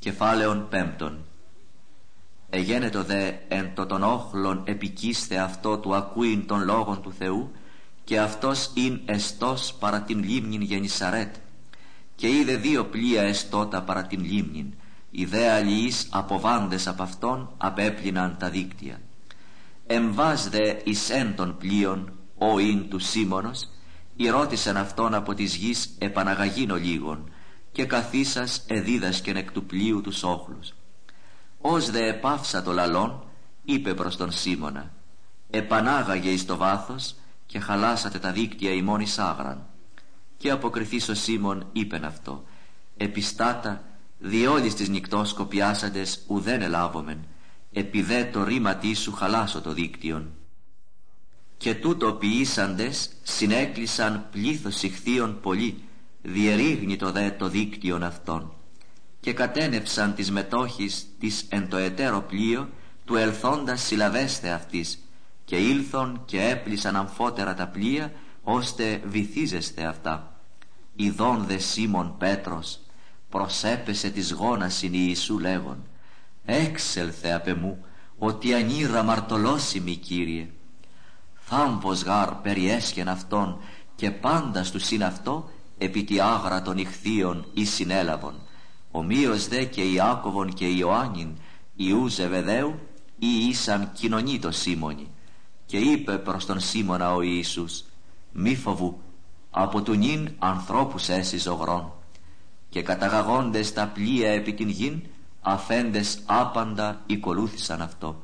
Κεφάλαιον 5. Εγένετο δε εν το των όχλων επικίσθε αυτό του ακούειν των λόγων του Θεού, και αυτός ειν εστός παρά την λίμνην Γενισαρέτ, και είδε δύο πλοία εστότα παρά την λίμνην, οι δε αλληλείς αποβάντες απ' αυτόν απέπλυναν τα δίκτυα. Εμβάς δε εις εν των πλοίων, ο ειν του Σίμωνος, ηρώτησαν αυτόν από της γης επαναγαγίνο λίγον, και καθίσας εδίδασκεν εκ του πλοίου τους όχλους. Ως δε επάυσα το λαλόν, είπε προς τον Σίμωνα, επανάγαγε εις το βάθος και χαλάσατε τα δίκτυα ημών εις άγραν. Και αποκριθείς ο Σίμων είπεν αυτό, επιστάτα, διόλης της νυκτός κοπιάσαντες ουδέν ελάβομεν, επιδέ το ρήματί σου χαλάσω το δίκτυον. Και τούτο ποιήσαντες συνέκλεισαν πλήθος ηχθείων πολύ, διερίγνητο δε το δίκτυον αυτών. Και κατένεψαν τις μετόχεις της εν το εταίρο πλοίο του ελθόντας συλλαβέστε αυτής, και ήλθον και έπλησαν αμφότερα τα πλοία, ώστε βυθίζεστε αυτά. Ιδών δε Σίμων Πέτρος προσέπεσε της γόνασιν Ιησού λέγον, έξελθε απ' εμού, ότι ανήρα μαρτωλώσιμη Κύριε. Θάμβος γάρ περιέσχεν αυτόν, και πάντα του συν αυτό επί τη άγρα των ηχθείων εις συνέλαβον. Ομοίως δε και Ιάκωβον και Ιωάννην Ιού Ζεβεδαίου ή ήσαν κοινωνεί το Σίμωνι. Και είπε προς τον Σίμωνα ο Ιησούς, μη φοβού, από του νυν ανθρώπους έσυ ζωγρών. Και καταγαγόντες τα πλοία επί την γην, αφέντες άπαντα οικολούθησαν αυτό.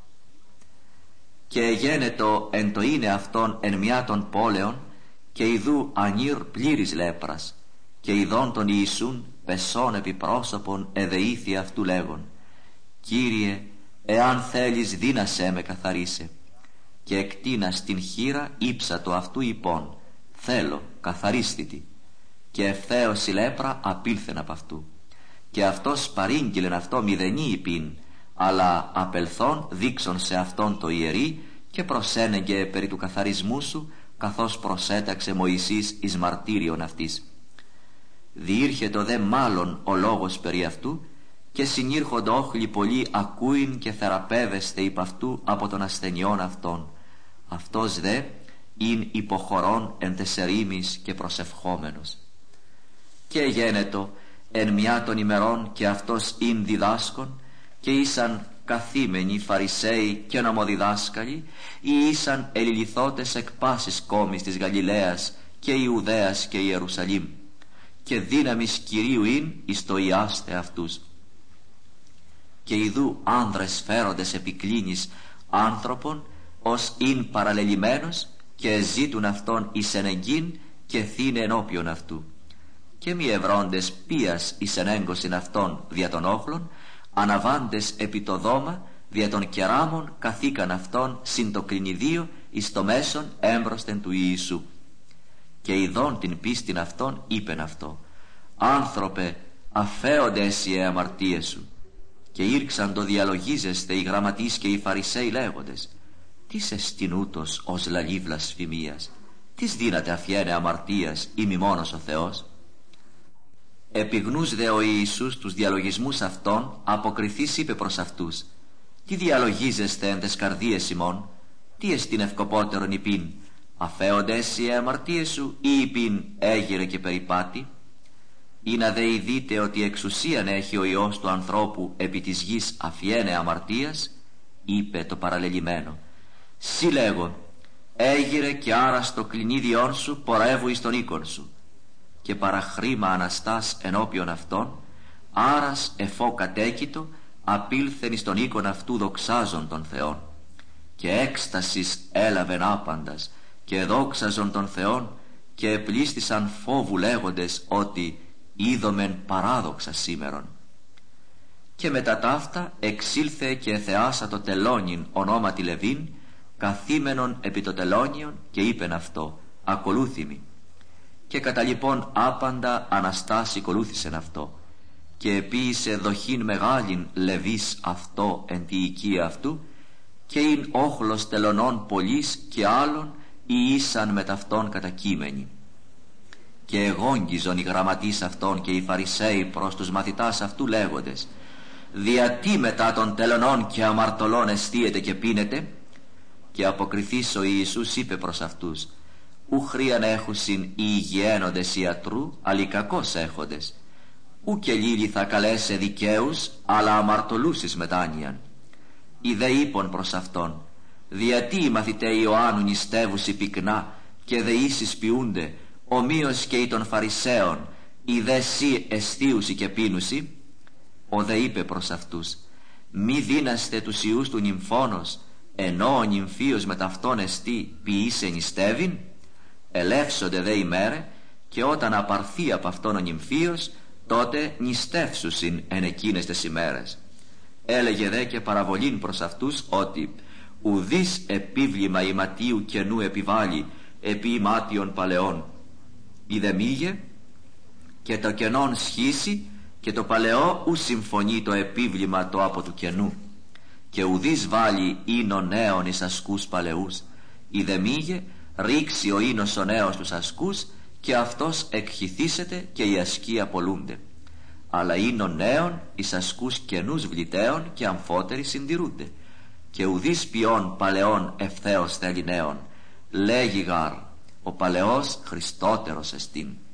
Και εγένετο εν το είναι αυτόν εν μια των πόλεων, και ιδού ανήρ πλήρης λέπρας, και ειδών τον Ιησούν πεσών επί πρόσωπον εδεήθη αυτού λέγον, Κύριε, εάν θέλεις δύνασέ με καθαρίσε. Και εκτείνας την χείρα ύψατο αυτού υπόν, θέλω καθαρίστητη. Και ευθέως η λέπρα απήλθεν απ' αυτού. Και αυτός παρήγγειλεν αυτό μηδενή υπήν, αλλά απελθόν δείξον σε αυτόν το ιερή, και προσένεγγε περί του καθαρισμού σου, καθώς προσέταξε Μωυσής εις μαρτύριον αυτής. Διήρχετο δε μάλλον ο λόγος περί αυτού, και συνήρχονται όχλοι πολλοί ακούειν και θεραπεύεστε υπ' αυτού από των ασθενειών αυτών. Αυτός δε ειν υποχωρών εν τεσσερίμις και προσευχόμενος. Και γένετο εν μια των ημερών, και αυτός ειν διδάσκων, και ήσαν καθήμενοι Φαρισαίοι και νομοδιδάσκαλοι, ή ήσαν ελιληθώτες εκ πάσης κόμης της Γαλιλαίας και Ιουδαίας και Ιερουσαλήμ, και δύναμις Κυρίου ειν εις το ιάστε αυτούς. Και ιδού άνδρες φέροντες επικλίνης άνθρωπον, ως ειν παραλελημένος, και ζήτουν αυτόν εις ενεγγύν και θύνε ενώπιον αυτού. Και μη ευρώντες πίας εις ενέγκωσιν αυτόν δια των όχλων, αναβάντες επί το δώμα δια των κεράμων καθήκαν αυτόν συν το κλινιδίο εις το μέσον έμπροσθεν του Ιησού. Και ειδών την πίστην αυτόν είπεν αυτό, άνθρωπε, αφέονται εσύ αμαρτίες σου. Και ήρξαν το διαλογίζεστε οι γραμματείς και οι Φαρισαίοι λέγοντες, τις εστιν ούτως ως λαλή βλασφημίας, τις δύναται αφιένε αμαρτίας ή μη μόνος ο Θεός. Επιγνούς δε ο Ιησούς τους διαλογισμούς αυτών, αποκριθείς είπε προς αυτούς, τι διαλογίζεστε εν τες καρδίες ημών, τι εστιν ευκοπότερον υπήν, αφέονται εσύ οι αμαρτίες σου, ή υπήν έγειρε και περιπάτη. Ή να δε ειδείτε ότι εξουσίαν έχει ο Υιός του ανθρώπου επί της γης αφιένε αμαρτίας, είπε το παραλελημένο, σύ λέγω, έγειρε και άρα στο κλινίδιόν σου πορεύου εις τον οίκον σου. Και παραχρήμα αναστάς ενώπιον αυτών, άρας εφό κατέκητο απήλθεν εις τον οίκον αυτού δοξάζον τον Θεόν. Και έκστασης έλαβεν άπαντας, και δόξαζον τον Θεόν, και επλήστησαν φόβου λέγοντες ότι είδομεν παράδοξα σήμερον. Και μετά ταύτα εξήλθε και εθεάσα το τελώνιν ονόματι Λεβίν, καθήμενον επί το τελώνιον, και είπεν αυτό, ακολούθημι. Και κατά λοιπόν άπαντα αναστάσει ακολούθησεν αυτό, και επίησε δοχήν μεγάλην Λεβίς αυτό εν τη οικία αυτού, και ειν όχλος τελωνών πολλής και άλλων, ή ήσαν με ταυτόν κατακείμενοι. Και εγόγγιζον οι γραμματείς αυτών και οι Φαρισαίοι προς τους μαθητάς αυτού λέγοντες: διατί μετά των τελωνών και αμαρτωλών εστίετε και πίνετε? Και αποκριθείς ο Ιησούς είπε προς αυτούς: ου χρίαν έχουσιν οι υγιαίνοντες ιατρού, αλλοι κακώς έχοντες. Ου και λύλοι θα καλέσαι δικαίους, αλλά αμαρτωλούς εις μετάνοιαν. Οι δε είπον προς αυτόν: διατί οι μαθηταί Ιωάννου νηστεύουσι πυκνά και δεήσεις ποιούνται, ομοίως και οι των Φαρισαίων, οι δε σοι εστίουσι και πίνουσι? Ο δε είπε προς αυτούς: μη δίναστε τους ιούς του νυμφώνος, ενώ ο νυμφίος με ταυτόν εστί ποιήσε νηστεύειν? Ελεύσονται δε ημέρε, και όταν απαρθεί από αυτόν ο νυμφίος, τότε νηστεύσουσιν εν εκείνες τες ημέρες. Έλεγε δε και παραβολήν προς αυτούς ότι ουδείς επίβλημα ηματίου καινού επιβάλλει επί ημάτιων παλαιών. Είδε μήγε και το κενόν σχίσει, και το παλαιό ου συμφωνεί το επίβλημα το από του καινού. Και ουδείς βάλει ίνο νέων εις ασκούς παλαιούς. Είδε μήγε ρίξει ο ίνος ο νέος τους ασκούς, και αυτός εκχυθήσεται και οι ασκοί απολούνται. Αλλά ίνο νέων εις ασκούς καινούς βληταίων και αμφότεροι συντηρούνται. Και ουδείς ποιών παλαιών ευθέως θέλει νέων. Λέγει γάρ, ο παλαιός Χριστότερος εστίν.